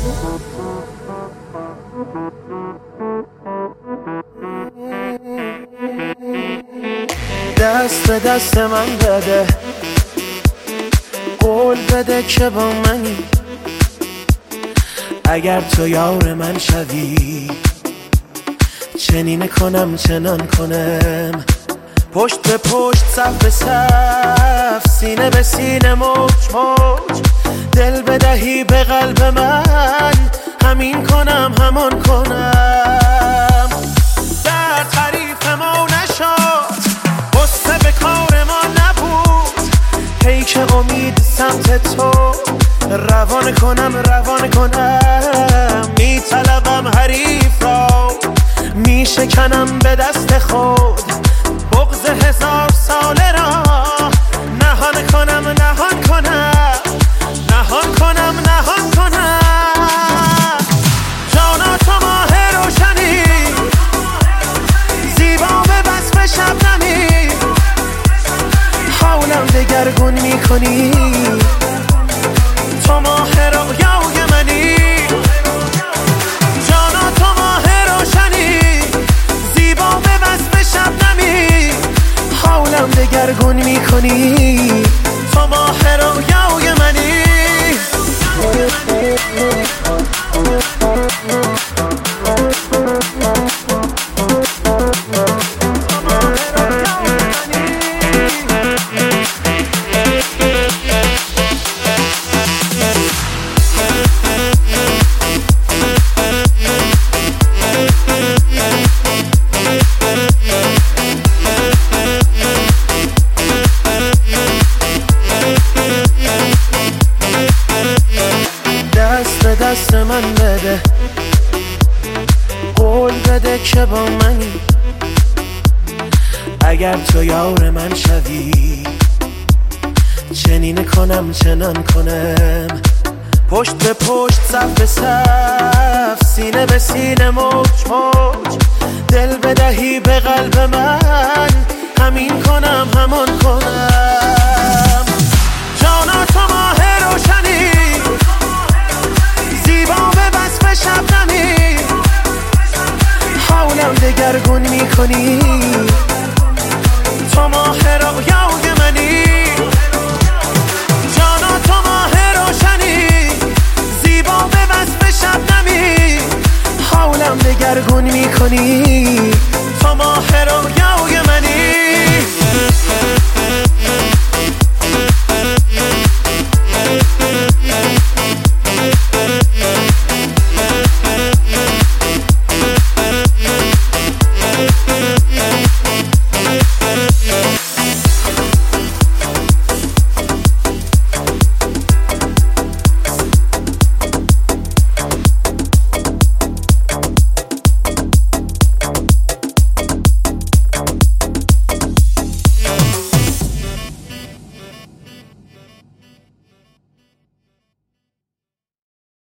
دست به دست من بده، قول بده که با منی. اگر تو یار من شوی، چنین کنم چنان کنم. پشت به پشت، صف به صف، سینه به سینه، موج موج. دل بدهی به قلب من، همین کنم همان کنم. در تعریف ما نشد، غصه به کار ما نبود. پیک امید سمت تو، روان کنم. میطلبم حریف را، میشکنم به دست خود. بغض 1000 ساله را نهان کنم. جانا تو ماه روشنی، زیبا به وصف شبنمی. حولم دگرگون میکنی، تو ماه رویای منی. جانا تو ماه روشنی، زیبا به وصف شبنمی. حولم دگرگون میکنی، تو ماه رویای منی. دست من بده، قول بده که با منی. اگر تو یار من شوی، چنین کنم چنان کنم. پشت به پشت، صف به صف، سینه به سینه، موج موج. دل بدهی به قلب من، همین کنم همان کنم. جانا تو ماه روشنی، زیبا به وصف شبنمی. حولم دگرگون میکنی، تو ماه رویای منی. جانا تو ماه روشنی، زیبا به وصف شبنمی. حولم دگرگون میکنی،